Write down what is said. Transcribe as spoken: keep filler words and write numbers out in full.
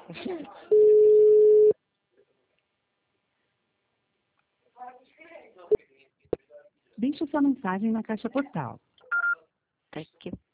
Deixe sua mensagem na caixa postal. Tá aqui.